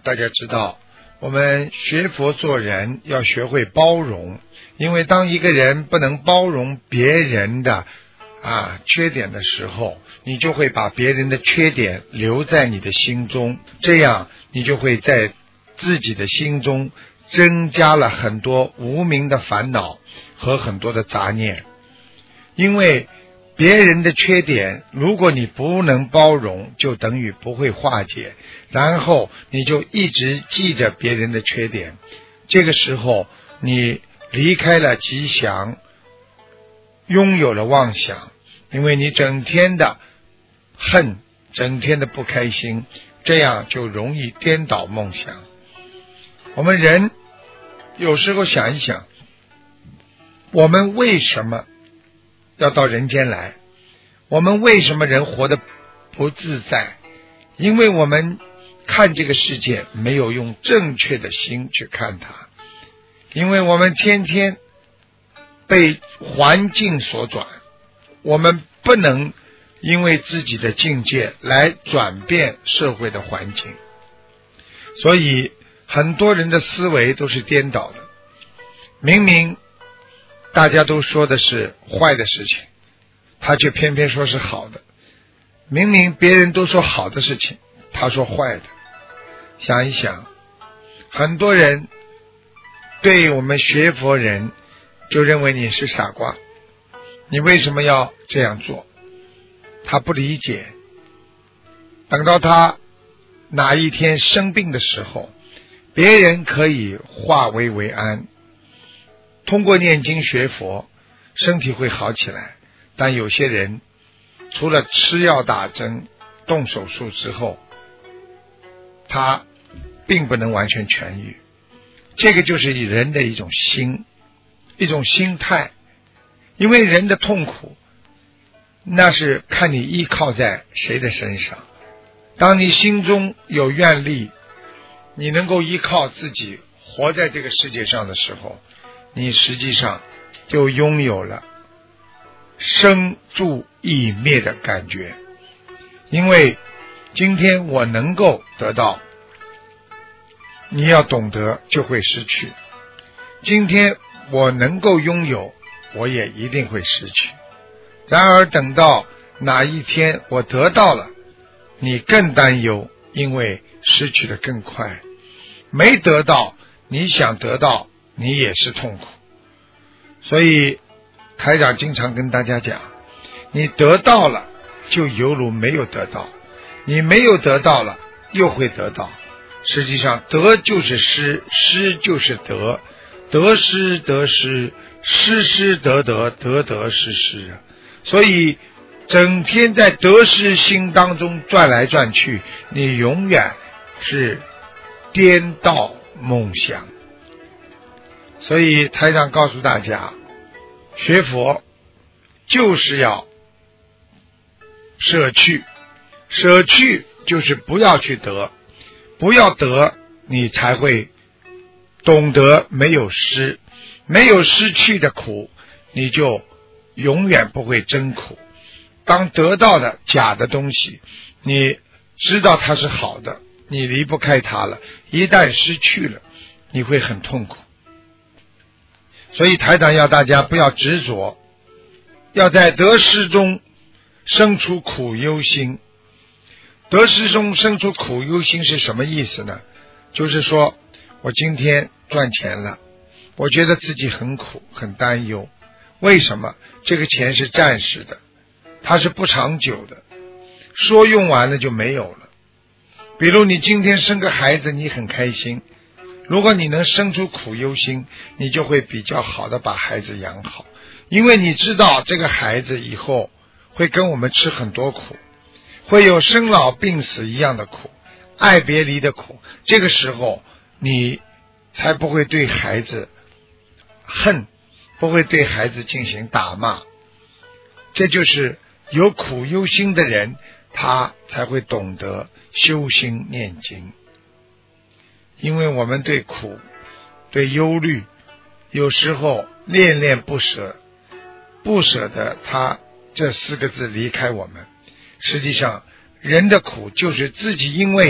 大家知道，我们学佛做人要学会包容，因为当一个人不能包容别人的缺点的时候，你就会把别人的缺点留在你的心中，这样你就会在自己的心中增加了很多无名的烦恼和很多的杂念。因为别人的缺点，如果你不能包容，就等于不会化解，然后你就一直记着别人的缺点，这个时候你离开了吉祥，拥有了妄想，因为你整天的恨，整天的不开心，这样就容易颠倒梦想。我们人有时候想一想，我们为什么要到人间来？我们为什么人活得不自在？因为我们看这个世界没有用正确的心去看它，因为我们天天被环境所转，我们不能因为自己的境界来转变社会的环境，所以很多人的思维都是颠倒的。明明大家都说的是坏的事情，他却偏偏说是好的；明明别人都说好的事情，他说坏的。想一想，很多人对我们学佛人就认为你是傻瓜，你为什么要这样做？他不理解。等到他哪一天生病的时候，别人可以化危为安，通过念经学佛，身体会好起来。但有些人除了吃药打针动手术之后，他并不能完全痊愈。这个就是人的一种心，一种心态。因为人的痛苦，那是看你依靠在谁的身上。当你心中有愿力，你能够依靠自己活在这个世界上的时候，你实际上就拥有了生住异灭的感觉。因为今天我能够得到，你要懂得就会失去；今天我能够拥有，我也一定会失去。然而等到哪一天我得到了，你更担忧，因为失去的更快。没得到，你想得到，你也是痛苦。所以台长经常跟大家讲，你得到了就犹如没有得到，你没有得到了又会得到。实际上得就是失，失就是得，得失得失，失失得得，得得失失。所以整天在得失心当中转来转去，你永远是颠倒梦想。所以台长告诉大家，学佛就是要舍去，舍去就是不要去得，不要得，你才会懂得没有失，没有失去的苦，你就永远不会真苦。当得到的假的东西，你知道它是好的，你离不开它了，一旦失去了，你会很痛苦。所以台长要大家不要执着，要在得失中生出苦忧心。得失中生出苦忧心是什么意思呢？就是说我今天赚钱了，我觉得自己很苦很担忧。为什么？这个钱是暂时的，它是不长久的，说用完了就没有了。比如你今天生个孩子，你很开心，如果你能生出苦忧心，你就会比较好的把孩子养好，因为你知道这个孩子以后会跟我们吃很多苦，会有生老病死一样的苦，爱别离的苦。这个时候你才不会对孩子恨，不会对孩子进行打骂。这就是有苦忧心的人，他才会懂得修心念经。因为我们对苦对忧虑有时候恋恋不舍，不舍得他这4个字离开我们。实际上人的苦就是自己因为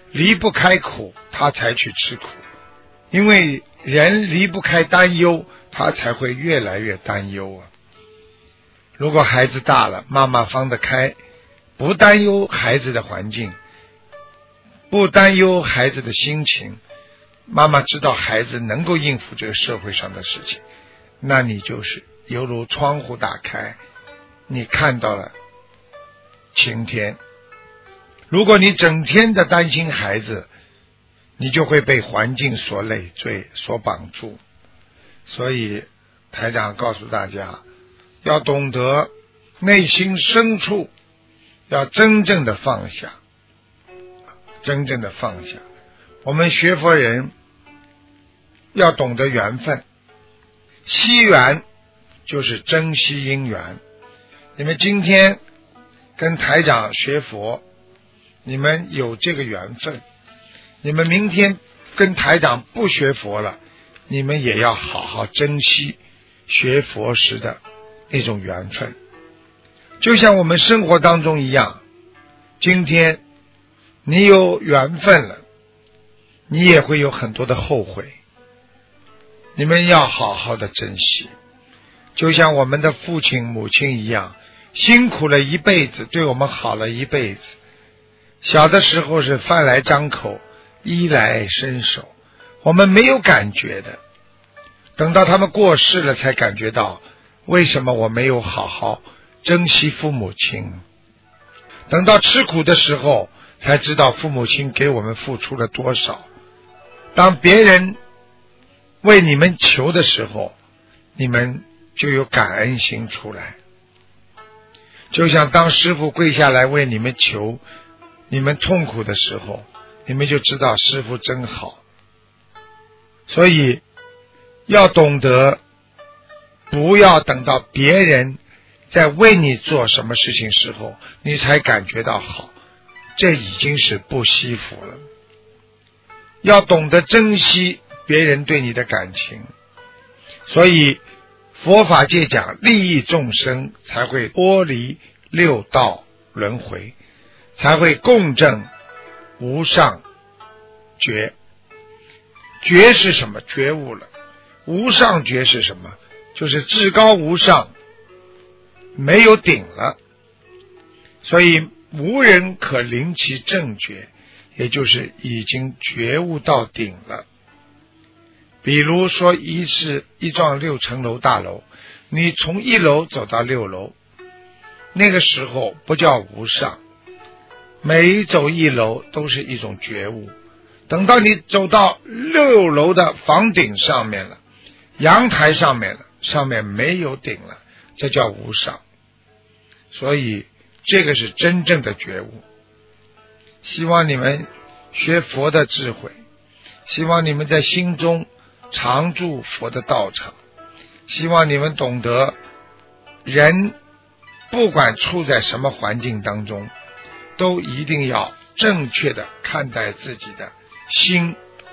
离不开苦，他才去吃苦。因为人离不开担忧，他才会越来越担忧啊。如果孩子大了，妈妈放得开，不担忧孩子的环境，不担忧孩子的心情，妈妈知道孩子能够应付这个社会上的事情，那你就是犹如窗户打开，你看到了晴天。如果你整天的担心孩子，你就会被环境所累赘，所绑住。所以台长告诉大家，要懂得内心深处要真正的放下，真正的放下。我们学佛人要懂得缘分，惜缘就是珍惜因缘。你们今天跟台长学佛，你们有这个缘分，你们明天跟台长不学佛了，你们也要好好珍惜学佛时的那种缘分。就像我们生活当中一样，今天你有缘分了，你也会有很多的后悔，你们要好好的珍惜。就像我们的父亲母亲一样，辛苦了一辈子，对我们好了一辈子。小的时候是饭来张口，衣来伸手，我们没有感觉的，等到他们过世了才感觉到为什么我没有好好珍惜父母亲。等到吃苦的时候才知道父母亲给我们付出了多少。当别人为你们求的时候，你们就有感恩心出来。就像当师父跪下来为你们求，你们痛苦的时候，你们就知道师父真好。所以要懂得，不要等到别人在为你做什么事情时候你才感觉到好，这已经是不惜福了。要懂得珍惜别人对你的感情。所以佛法界讲利益众生，才会脱离六道轮回，才会共振无上觉。觉是什么？觉悟了。无上觉是什么？就是至高无上，没有顶了。所以无人可临其正觉，也就是已经觉悟到顶了。比如说一幢6层楼大楼，你从1楼走到6楼，那个时候不叫无上，每走1楼都是一种觉悟。等到你走到6楼的房顶上面了，阳台上面了，上面没有顶了，这叫无上。所以这个是真正的觉悟。希望你们学佛的智慧，希望你们在心中常住佛的道场，希望你们懂得人不管处在什么环境当中，都一定要正确的看待自己的心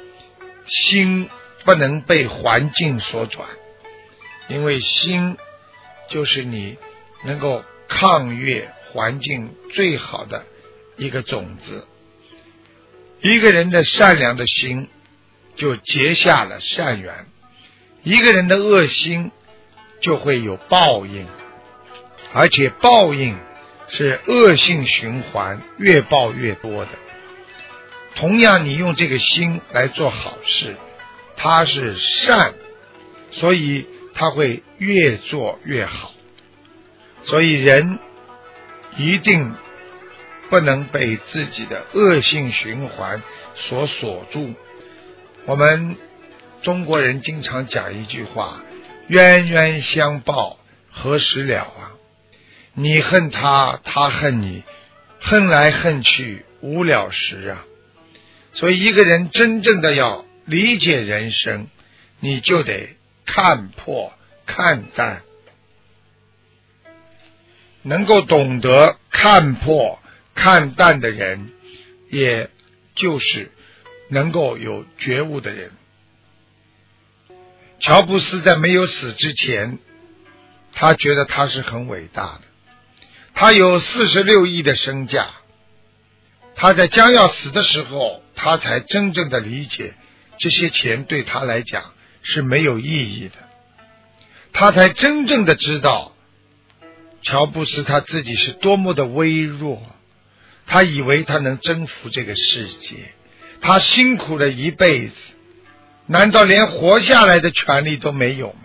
不能被环境所转，因为心就是你能够抗越环境最好的一个种子。一个人的善良的心就结下了善缘，一个人的恶心就会有报应，而且报应是恶性循环，越报越多的。同样你用这个心来做好事，它是善，所以它会越做越好。所以人一定不能被自己的恶性循环所锁住。我们中国人经常讲一句话，冤冤相报何时了啊？你恨他，他恨你，恨来恨去无了时啊。所以一个人真正的要理解人生，你就得看破看淡。能够懂得看破看淡的人，也就是能够有觉悟的人。乔布斯在没有死之前，他觉得他是很伟大的，他有46亿的身价，他在将要死的时候， 他才真正的理解这些钱对他来讲是没有意义的，他才真正的知道乔布斯他自己是多么的微弱，他以为他能征服这个世界，他辛苦了一辈子，难道连活下来的权利都没有吗？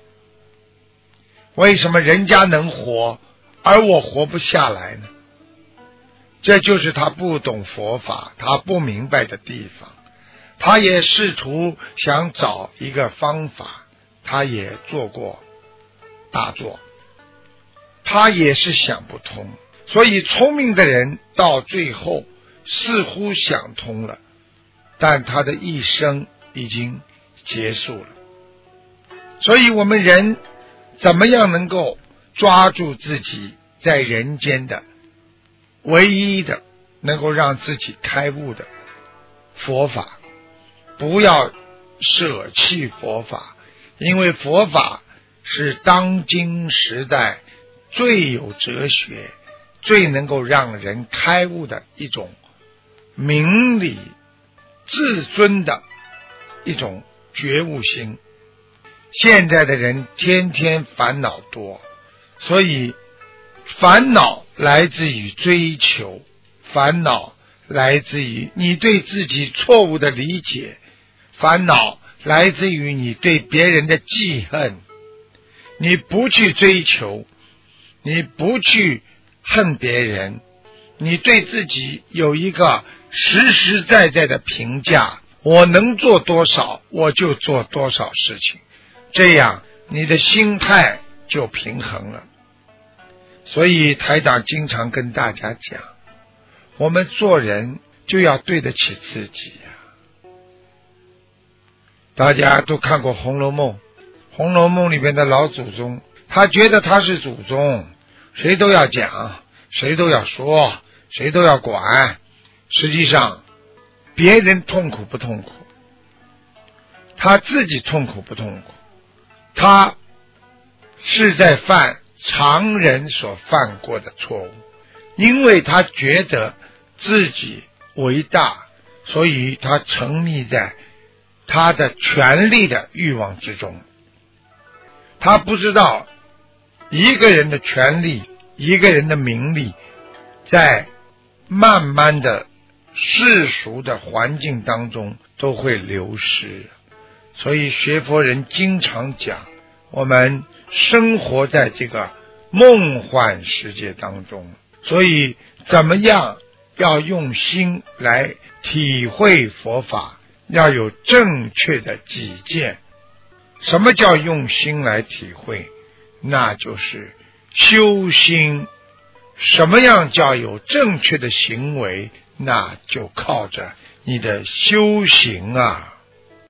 为什么人家能活，而我活不下来呢？这就是他不懂佛法，他不明白的地方。他也试图想找一个方法，他也做过大作，他也是想不通。所以聪明的人到最后似乎想通了，但他的一生已经结束了。所以我们人怎么样能够抓住自己在人间的唯一的能够让自己开悟的佛法，不要舍弃佛法，因为佛法是当今时代最有哲学，最能够让人开悟的一种明理自尊的一种觉悟心。现在的人天天烦恼多，所以烦恼来自于追求，烦恼来自于你对自己错误的理解，烦恼来自于你对别人的记恨。你不去追求，你不去恨别人，你对自己有一个实实在在的评价，我能做多少我就做多少事情，这样你的心态就平衡了。所以台长经常跟大家讲，我们做人就要对得起自己呀。大家都看过《红楼梦》，《红楼梦》里面的老祖宗，他觉得他是祖宗，谁都要讲，谁都要说，谁都要管。实际上别人痛苦不痛苦，他自己痛苦不痛苦，他是在犯常人所犯过的错误，因为他觉得自己伟大，所以他沉溺在他的权力的欲望之中。他不知道一个人的权力，一个人的名利，在慢慢的世俗的环境当中都会流失。所以学佛人经常讲，我们生活在这个梦幻世界当中，所以怎么样要用心来体会佛法，要有正确的己见。什么叫用心来体会？那就是修心。什么样叫有正确的行为？那就靠着你的修行啊。